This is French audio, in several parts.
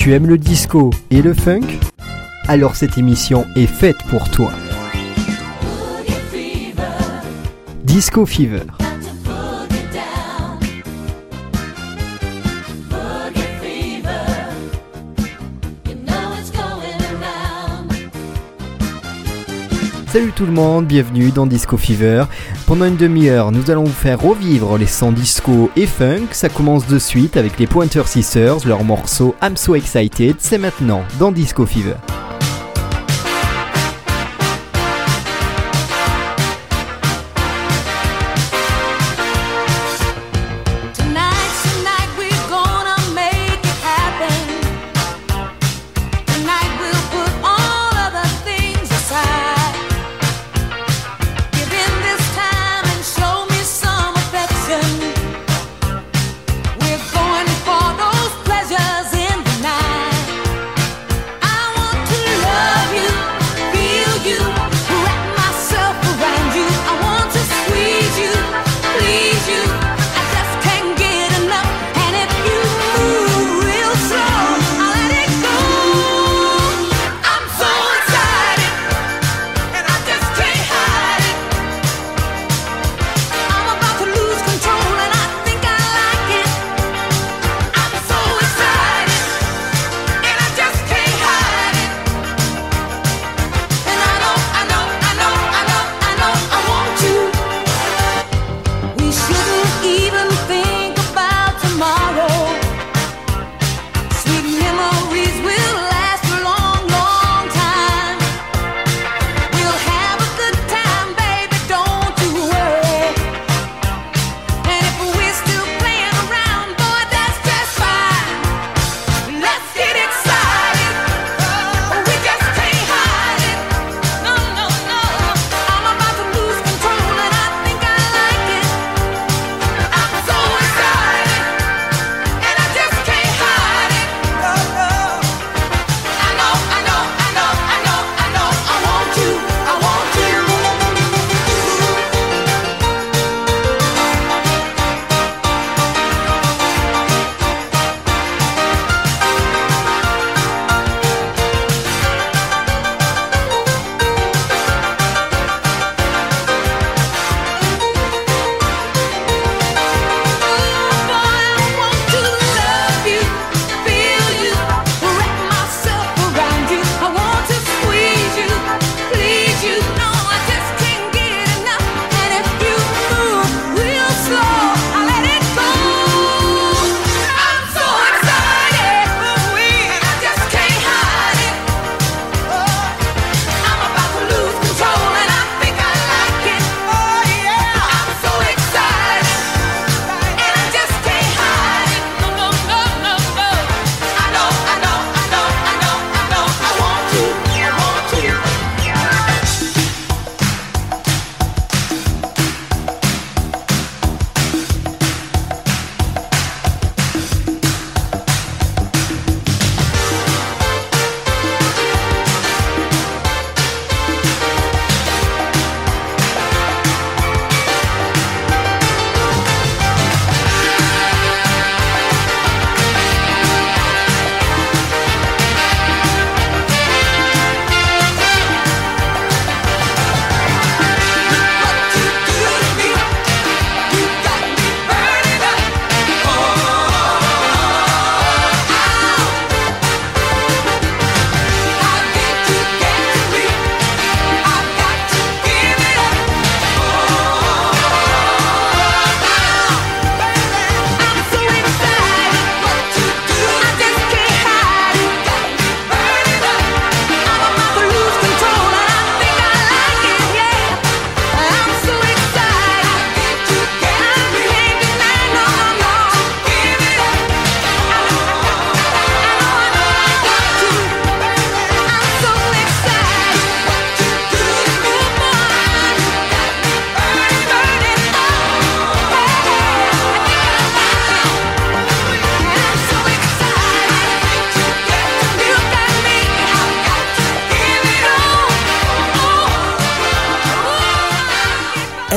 Tu aimes le disco et le funk? Alors cette émission est faite pour toi. Disco Fever. Salut tout le monde, bienvenue dans Disco Fever. Pendant une demi-heure, nous allons vous faire revivre les sons disco et funk. Ça commence de suite avec les Pointer Sisters, leur morceau I'm So Excited. C'est maintenant dans Disco Fever. Going for those pleasures in the night. I want to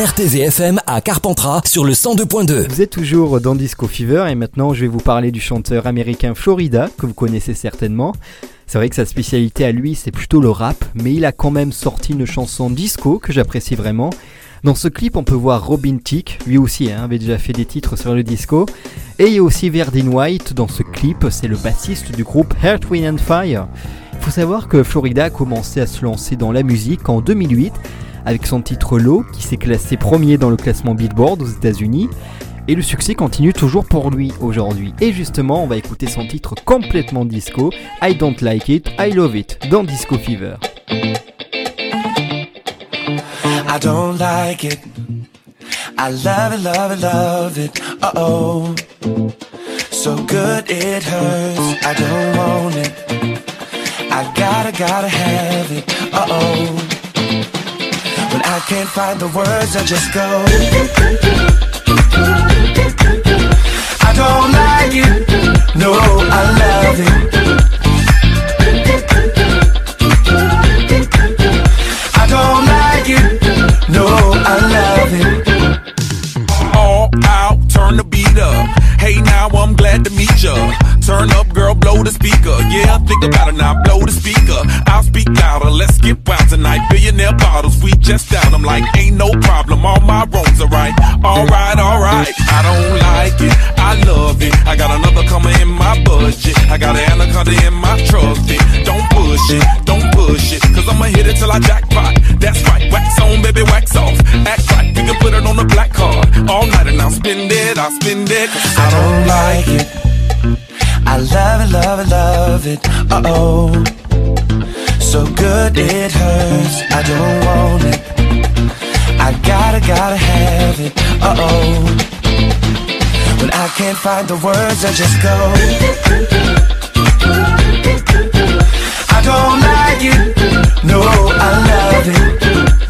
RTVFM à Carpentras sur le 102.2. Vous êtes toujours dans Disco Fever et maintenant je vais vous parler du chanteur américain Florida, que vous connaissez certainement. C'est vrai que sa spécialité à lui c'est plutôt le rap, mais il a quand même sorti une chanson disco que j'apprécie vraiment. Dans ce clip on peut voir Robin Thicke, lui aussi avait déjà fait des titres sur le disco. Et il y a aussi Verdine White dans ce clip, c'est le bassiste du groupe Earth, Wind & Fire. Il faut savoir que Florida a commencé à se lancer dans la musique en 2008 avec son titre Low qui s'est classé premier dans le classement Billboard aux États-Unis. Et le succès continue toujours pour lui aujourd'hui. Et justement, on va écouter son titre complètement disco, I Don't Like It, I Love It, dans Disco Fever. I don't like it. I love it, love it, love it. Uh-oh. So good it hurts. I don't want it. I gotta have it. Uh-oh. When I can't find the words, I just go. I don't like it. No, I love it. I don't like it. No, I love it. All out, turn the beat up. Hey, now I'm glad to meet ya. Turn up, girl, blow the speaker. Yeah, think about it now, blow the speaker. I'll speak louder, let's get wild tonight. Billionaire bottles, we just down. I'm like, ain't no problem, all my wrongs are right. Alright, I don't like it, I love it. I got another coming in my budget. I got an anaconda in my trusty. Don't push it, cause I'ma hit it till I jackpot. That's right, wax on, baby, wax off. Act right, we can put it on the black card. All night and I'll spend it. I don't like it. I love it, love it, love it. Uh-oh. So good it hurts. I don't want it. I gotta have it. Uh-oh. When I can't find the words, I just go. I don't like it. No, I love it.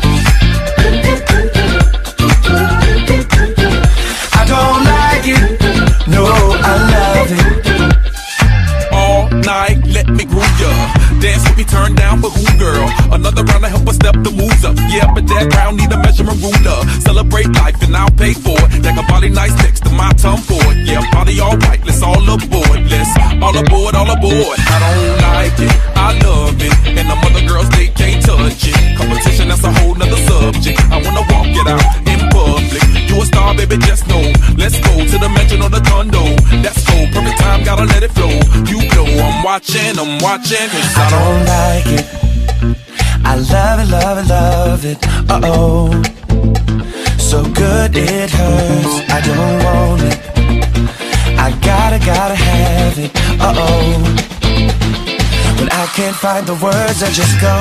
I don't like it. No, I love it. All night, let me groove ya. Dance with me, turn down for who, girl? Another round to help us step the moves up. Yeah, but that round need a measurement ruler. Celebrate life and I'll pay for it. Like a body nice next to my tongue for it. Yeah, body all right, let's all aboard. Let's all aboard, all aboard. I don't like it, I love it. And the other girls, they can't touch it. Competition, that's a whole nother subject. I wanna walk it out in public. You a star, baby, just know. Let's go to the mansion or the condo. That's go, perfect time, gotta let it flow. You know I'm watching, cause I don't like it. I love it, love it, love it. Uh-oh. So good it hurts. I don't want it. I gotta have it. Uh-oh. When I can't find the words, I just go.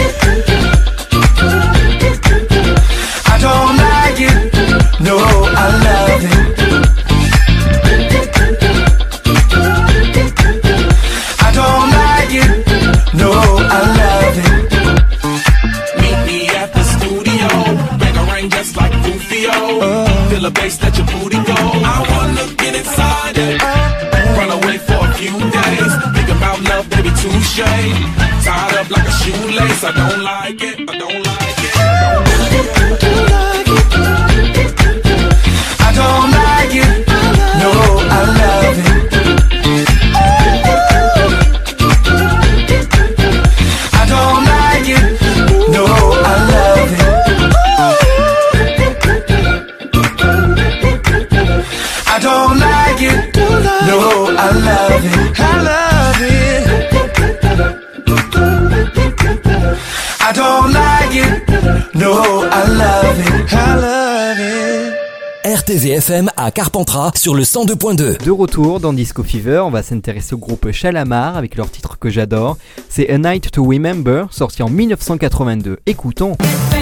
I don't like it. No, I love it. I don't like it. No, I love it. meet me at the studio. Bang a ring just like Rufio. Feel a bass, let your booty go. I wanna get inside it. Run away for a few days. Think about love, baby, touche. Tied up like a shoelace. I don't like it. I don't like it. I don't like it. No, I love it. I don't like it. No, I love it. I don't like it. No, I love it. I love it. I don't like it. No, I love it. I love it. RTVFM à Carpentras sur le 102.2. De retour dans Disco Fever, on va s'intéresser au groupe Shalamar avec leur titre que j'adore. C'est A Night to Remember, sorti en 1982. Écoutons.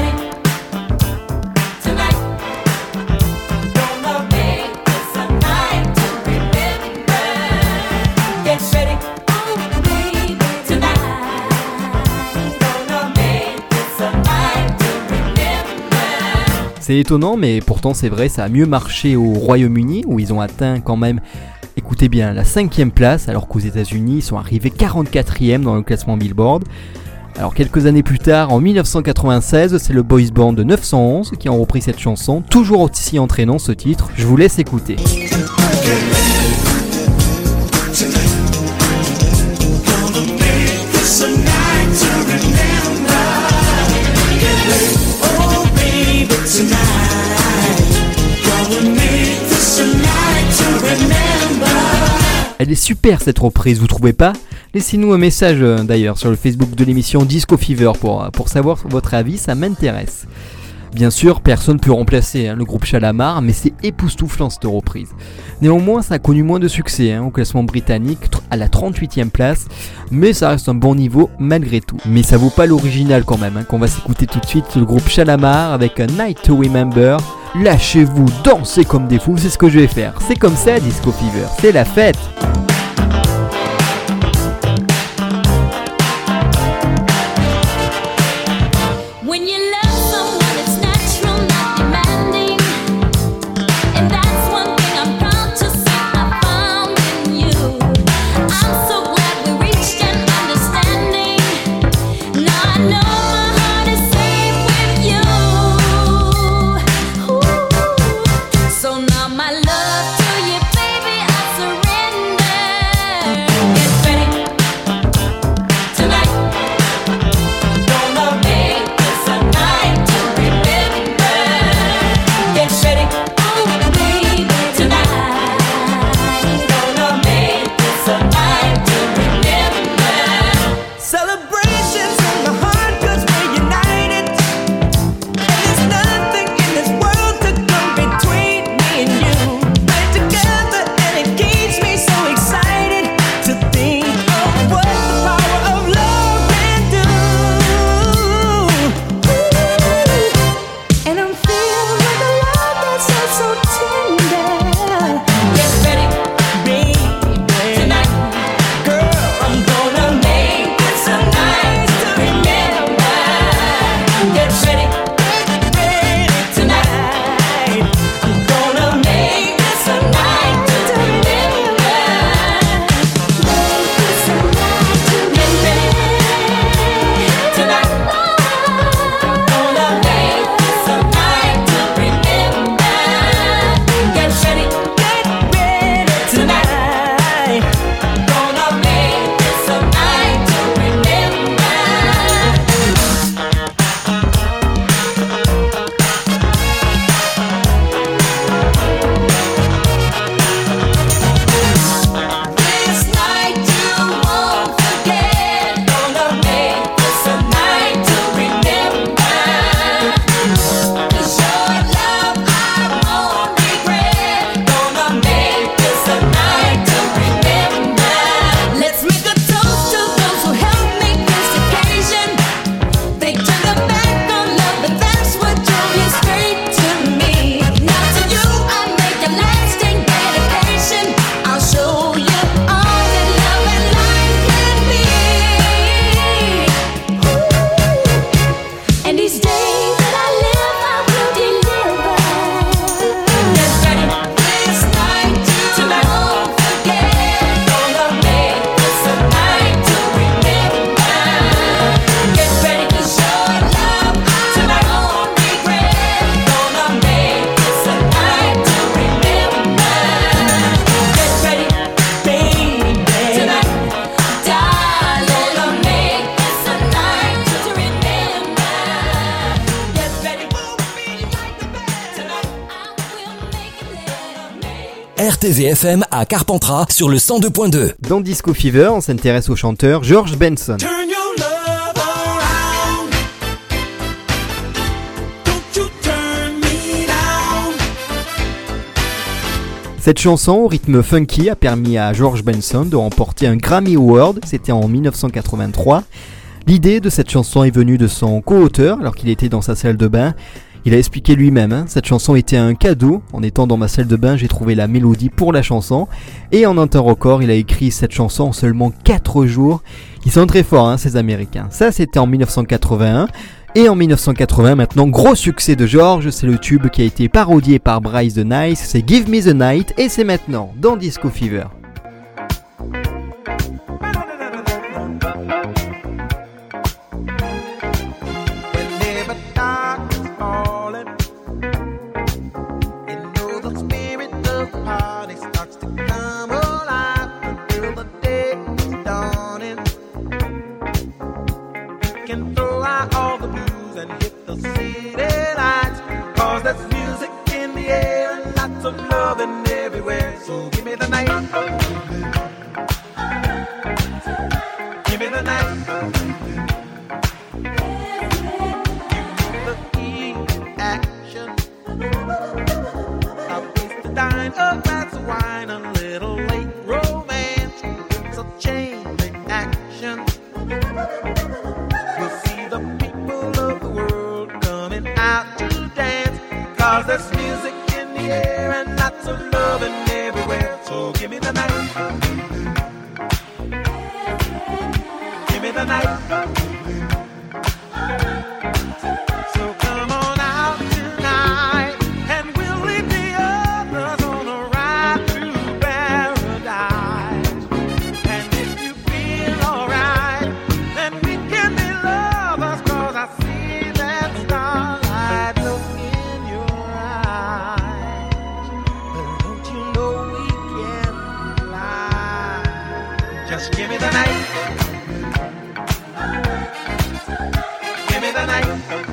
C'est étonnant, mais pourtant c'est vrai, ça a mieux marché au Royaume-Uni, où ils ont atteint quand même, écoutez bien, la 5e place, alors qu'aux États-Unis, ils sont arrivés 44e dans le classement Billboard. Alors quelques années plus tard, en 1996, c'est le boys band de 911 qui ont repris cette chanson, toujours aussi entraînant ce titre, je vous laisse écouter. Elle est super cette reprise, vous trouvez pas ? Laissez-nous un message d'ailleurs sur le Facebook de l'émission Disco Fever pour savoir votre avis, ça m'intéresse. Bien sûr, personne ne peut remplacer le groupe Shalamar, mais c'est époustouflant cette reprise. Néanmoins, ça a connu moins de succès au classement britannique, à la 38e place, mais ça reste un bon niveau malgré tout. Mais ça vaut pas l'original quand même, qu'on va s'écouter tout de suite, le groupe Shalamar avec A Night to Remember. Lâchez-vous, dansez comme des fous, c'est ce que je vais faire. C'est comme ça Disco Fever, c'est la fête. RTVFM à Carpentras sur le 102.2. Dans Disco Fever, on s'intéresse au chanteur George Benson. Turn your love around. Don't you turn me down. Cette chanson au rythme funky a permis à George Benson de remporter un Grammy Award, c'était en 1983. L'idée de cette chanson est venue de son co-auteur alors qu'il était dans sa salle de bain. Il a expliqué lui-même, cette chanson était un cadeau. En étant dans ma salle de bain, j'ai trouvé la mélodie pour la chanson. Et en un temps record, il a écrit cette chanson en seulement 4 jours. Ils sont très forts, ces Américains. Ça, c'était en 1981. Et en 1980, maintenant, gros succès de George. C'est le tube qui a été parodié par Bryce the Nice. C'est Give Me the Night. Et c'est maintenant dans Disco Fever. the city lights. Cause there's music in the air and lots of loving everywhere. So give me the night. Give me the night. A glass of wine, a little late romance, so chain reaction. We'll see the people of the world coming out to dance. Cause there's music in the air and lots of loving everywhere. So give me the night. Give me the night. So come on out tonight and we'll leave the others on a ride through paradise. And if you feel alright, then we can be lovers. Cause I see that starlight look in your eyes. But don't you know we can fly? Just give me the night. Give me the night.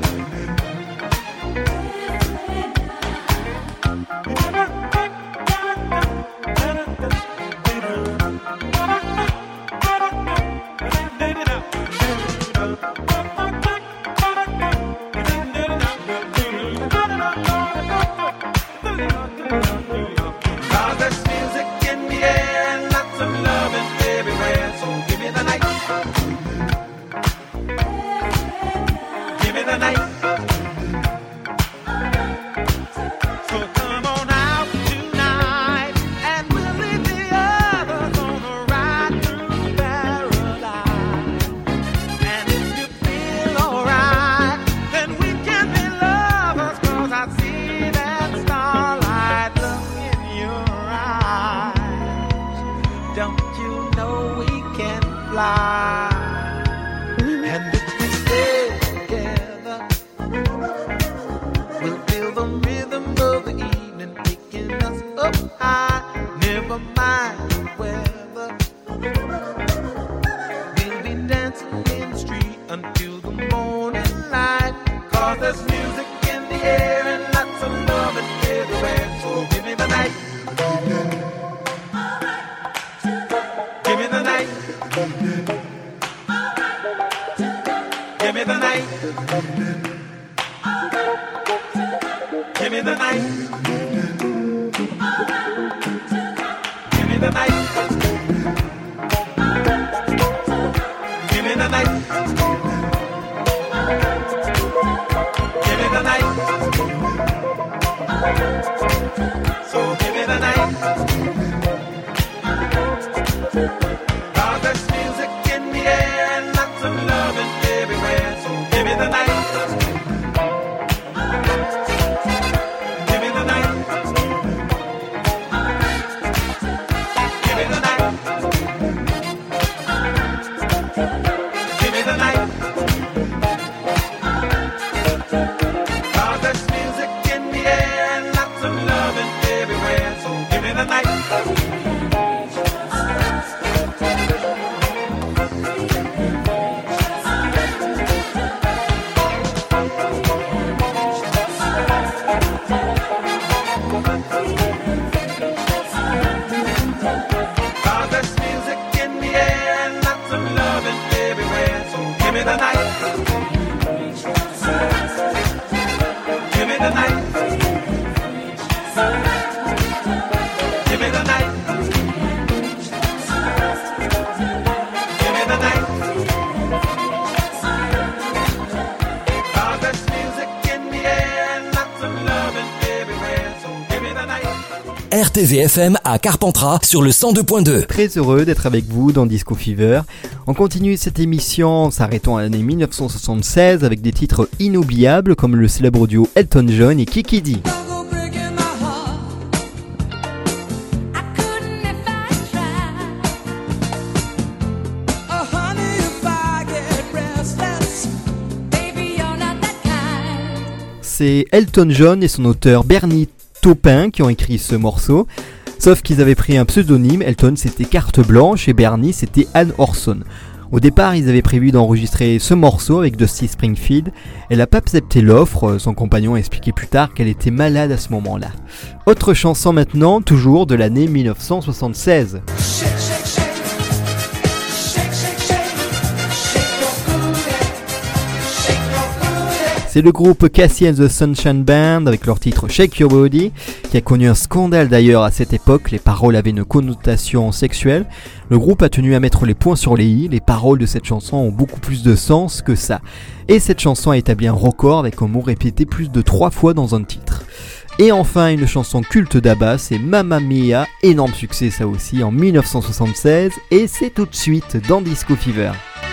Cause there's music in the air and lots of loving everywhere. So give me the night. Give me the night. So come on out tonight and we'll leave the others on a ride through paradise. And if you feel alright, then we can be lovers. Cause I see that starlight look in your eyes. Don't you know we can fly? And if we stay together, we'll feel the rhythm of the evening taking us up high. Never mind the weather. We'll be dancing in the street until the morning light. Cause there's music in the air and lots of loving everywhere. So give me the night. Give me the night. Give me the night. Give me the night. Give me the night. Give me the night. Give me the night. So give me the night. Cause there's music in the air and lots of loving everywhere. So give me the night. Give me the night. Give me the night. Give me the night. Cause there's music in the air and lots of loving everywhere. So give me the night. Cause there's music in the air and lots of loving everywhere. So give me the night. Give me the night. Give me the night. Give me the night. Cause there's music in the air and lots of loving everywhere. So give me the night. RTVFM à Carpentras sur le 102.2. Très heureux d'être avec vous dans Disco Fever. On continue cette émission en s'arrêtant à l'année 1976 avec des titres inoubliables comme le célèbre duo Elton John et Kiki Dee. C'est Elton John et son auteur Bernie Taupin qui ont écrit ce morceau. Sauf qu'ils avaient pris un pseudonyme, Elton c'était Carte Blanche et Bernie c'était Anne Orson. Au départ, ils avaient prévu d'enregistrer ce morceau avec Dusty Springfield. Elle n'a pas accepté l'offre, son compagnon a expliqué plus tard qu'elle était malade à ce moment-là. Autre chanson maintenant, toujours de l'année 1976. C'est le groupe Cassie and the Sunshine Band avec leur titre Shake Your Body, qui a connu un scandale d'ailleurs à cette époque. Les paroles avaient une connotation sexuelle. Le groupe a tenu à mettre les points sur les i. Les paroles de cette chanson ont beaucoup plus de sens que ça. Et cette chanson a établi un record avec un mot répété plus de 3 fois dans un titre. Et enfin, une chanson culte d'ABBA, c'est Mamma Mia, énorme succès ça aussi en 1976, et c'est tout de suite dans Disco Fever.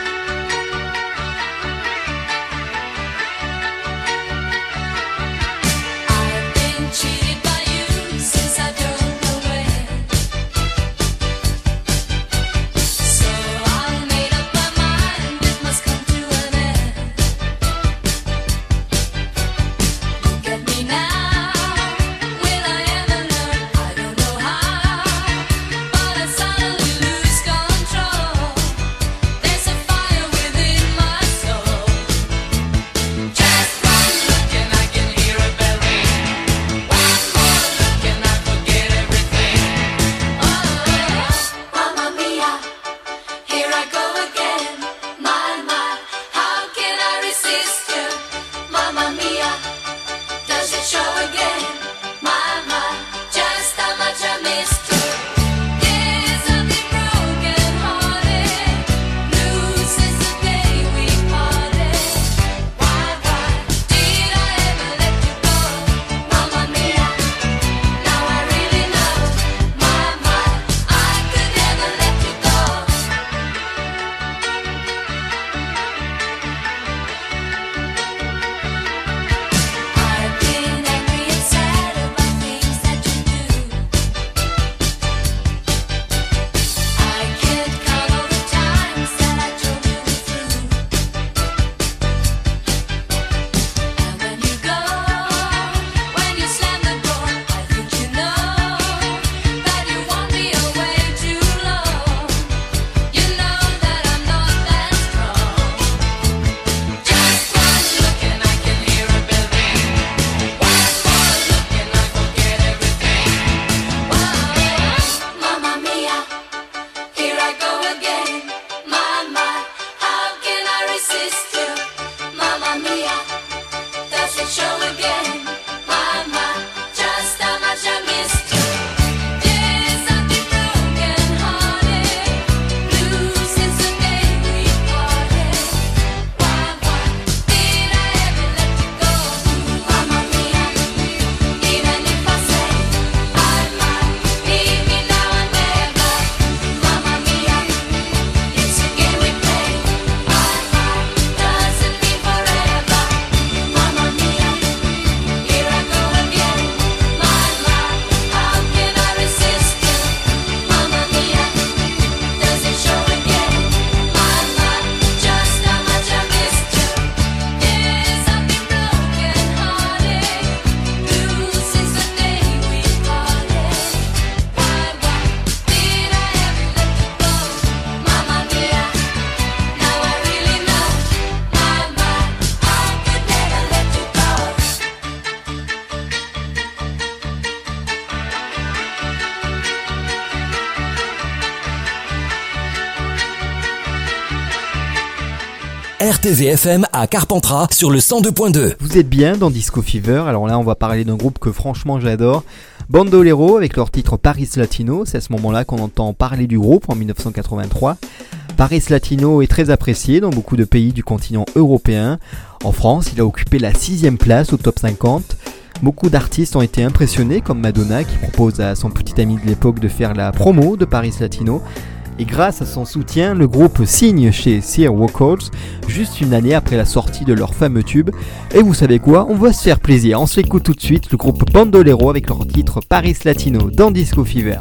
RTZ FM à Carpentras sur le 102.2. Vous êtes bien dans Disco Fever, alors là on va parler d'un groupe que franchement j'adore, Bandolero avec leur titre Paris Latino. C'est à ce moment là qu'on entend parler du groupe en 1983. Paris Latino est très apprécié dans beaucoup de pays du continent européen. En France, il a occupé la 6ème place au top 50. Beaucoup d'artistes ont été impressionnés comme Madonna qui propose à son petit ami de l'époque de faire la promo de Paris Latino. Et grâce à son soutien, le groupe signe chez Sear Records juste une année après la sortie de leur fameux tube. Et vous savez quoi, on va se faire plaisir, on se l'écoute tout de suite, le groupe Bandolero avec leur titre Paris Latino dans Disco Fever.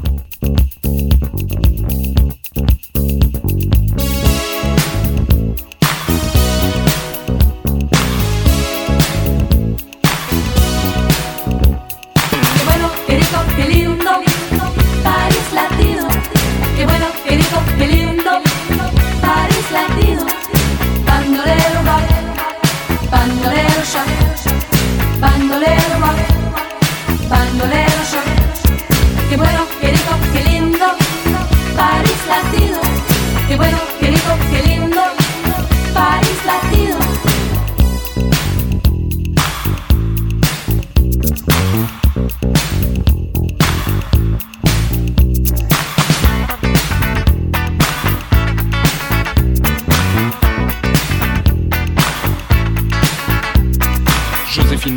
Qué lindo, Paris Latino.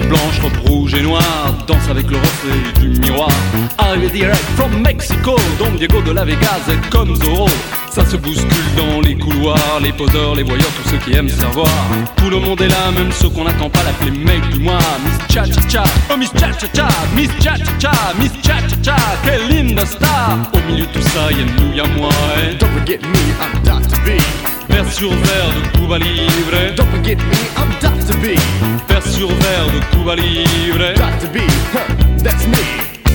blanche, robe rouge et noire, danse avec le reflet du miroir. Arrivé direct from Mexico, Don Diego de la Vegas est comme Zorro. Ça se bouscule dans les couloirs, les poseurs, les voyeurs, tous ceux qui aiment savoir. Tout le monde est là, même ceux qu'on n'attend pas, l'appeler mec du mois. Miss Cha-Cha-Cha, oh Miss Cha-Cha-Cha, Miss Cha-Cha-Cha, Miss Cha-Cha-Cha, quelle linda star. Au milieu de tout ça, y'a nous, y'a moi, eh. Don't forget me, I'm Dr. B. Verre sur verre de Cuba Libre. Don't forget me, I'm Dr. B. Verre sur verre de Cuba Libre. Dr. B, that's me.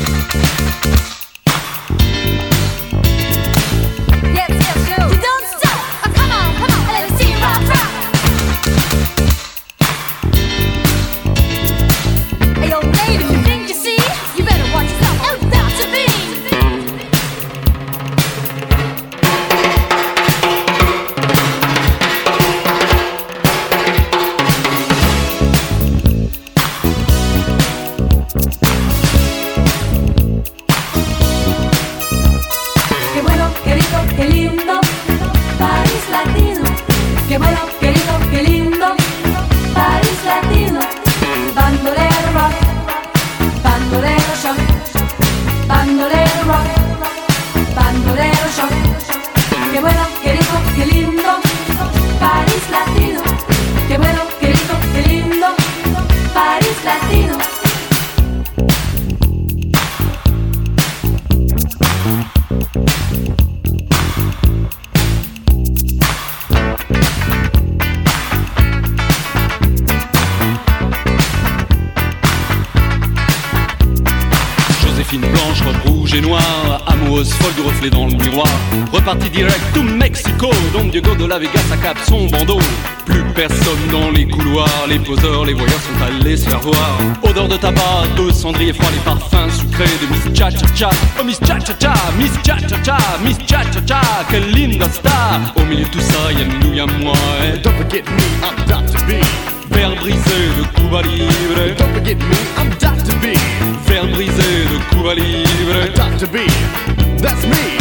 Blanche, robe rouge et noire, amoureuse folle du reflet dans le miroir. Reparti direct to Mexico, Don Diego de la Vegas accapte son bandeau. Plus personne dans les couloirs, les poseurs, les voyeurs sont allés se faire voir. Odeur de tabac, de cendrier froid, les parfums sucrés de Miss Cha-Cha-Cha. Oh Miss Cha-Cha-Cha, Miss Cha-Cha-Cha, Miss Cha-Cha-Cha, quelle linda star. Au milieu de tout ça, y'a nous, y'a moi, eh. Don't forget me, I'm Dr. B. Verre brisé de Cuba Libre. Don't forget me, I'm Dr. B. Verre brisé de Cuba Libre. Dr. B, that's me.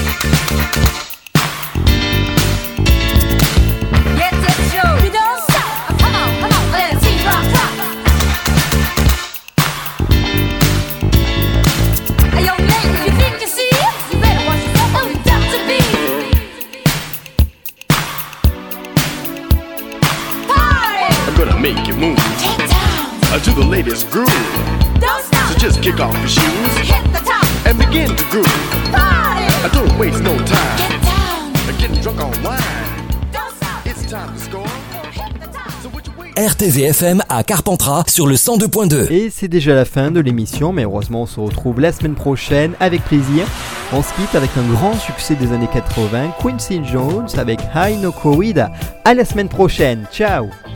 Yes, yes, sure. You don't stop. Come on, let's see rock, rock. Hey, yo, lady, you think you see it? You better watch yourself. Oh, Dr. B. Party. I'm gonna make you move Get down. to the latest groove. Don't stop. So just kick off your shoes Hit the top. and begin to groove. Party. Don't waste no time. Get down. Getting drunk on wine. Don't stop. It's time to score. Hit the top. So what you wait? RTVFM à Carpentras sur le 102.2. Et c'est déjà la fin de l'émission, mais heureusement on se retrouve la semaine prochaine avec plaisir. On se quitte avec un grand succès des années 80, Quincy Jones avec High No Corrida. À la semaine prochaine, ciao.